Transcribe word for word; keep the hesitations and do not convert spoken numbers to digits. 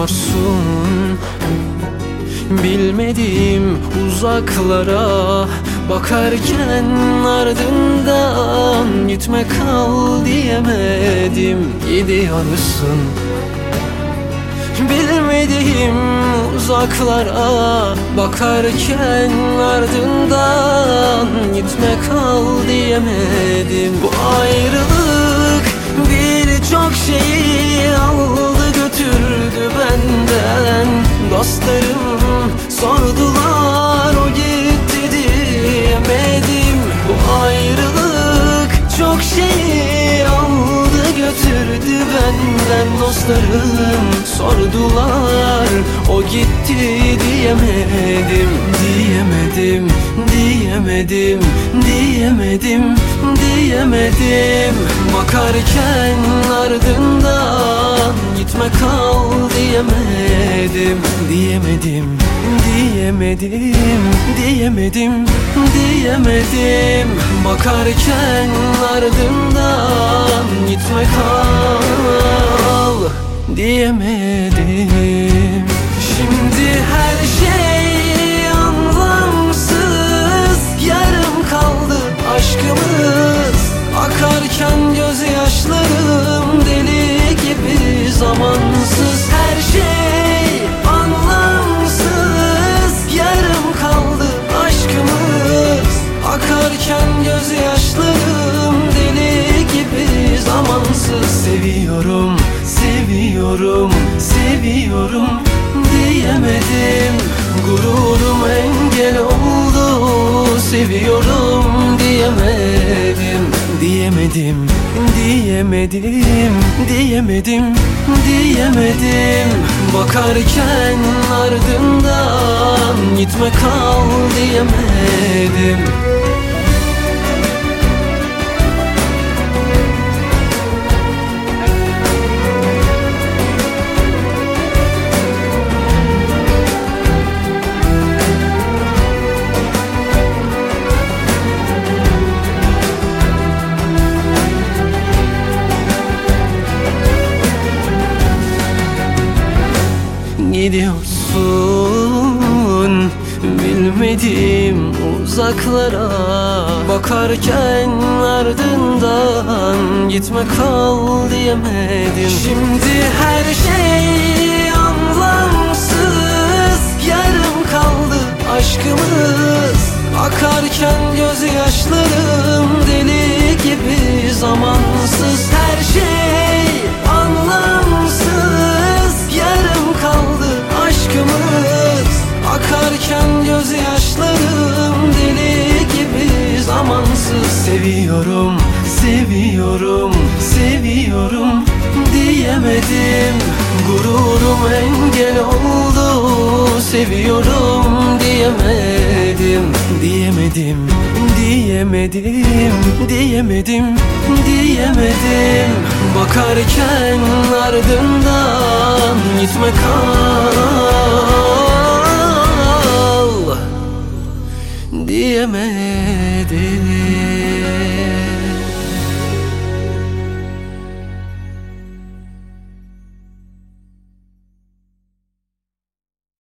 gidiyorsun. Bilmediğim uzaklara bakarken ardından gitme kal diyemedim. Gidiyorsun. Bilmediğim uzaklara bakarken ardından gitme kal diyemedim. Bu ayrılık birçok şeyi aldı götürdü benden. Dostlarım sordular, o gitti diyemedim. Bu ayrılık çok şeyi aldı götürdü benden. Dostlarım sordular, o gitti diyemedim. Diyemedim, diyemedim, diyemedim, diyemedim. Bakarken ardından gitme kal diyemedim. Diyemedim, diyemedim, diyemedim, diyemedim. Bakarken ardından gitme kal diyemedim. Şimdi her şey anlamsız, yarım kaldı aşkımız. Akarken gözyaşlarım deli gibi zamansız. Her şey anlamsız, yarım kaldı aşkımız. Akarken gözyaşlarım deli gibi zamansız. Seviyorum, seviyorum, seviyorum diyemedim. Gururum engel oldu, seviyorum diyemedim. Diyemedim, diyemedim, diyemedim, diyemedim. Bakarken ardından gitme kal diyemedim. Gidiyorsun bilmediğim uzaklara bakarken ardından gitme kal diyemedim. Şimdi her şey anlamsız, yarım kaldı aşkımız. Akarken gözyaşlarım deli gibi zamansız. Her şey anlamsız, yarım kaldı aşkımız. Akarken gözyaşlarım deli gibi zamansız. Seviyorum, seviyorum, seviyorum diyemedim. Gururum engel oldu, seviyorum diyemedim. Diyemedim, diyemedim, diyemedim, diyemedim. Bakarken ardından gitme kal diyemedim.